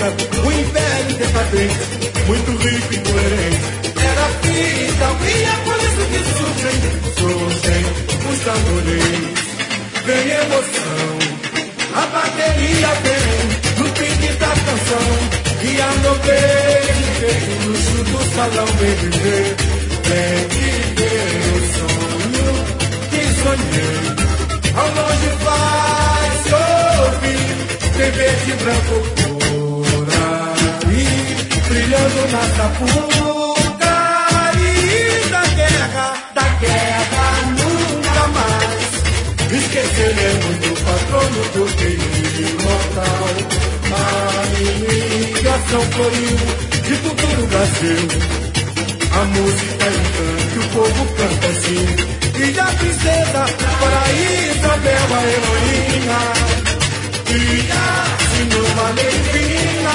Franca, o Império Decadente, muito rico e coerente. Era fita, e é por isso que surgem os tamborins. Vem emoção, a bateria vem no pique da canção. E a nobreza no luxo do salão vem viver. Vem viver o sonho que sonhei. Ao longe vai ouvir, tem verde e branco por aí, brilhando na sapuca. E da guerra nunca mais esqueceremos do patrono do rei imortal. A imigração floriu de futuro Brasil. A música encanta, o povo canta assim. E a princesa, para Isabel, a heroína, e a senhora Leivina,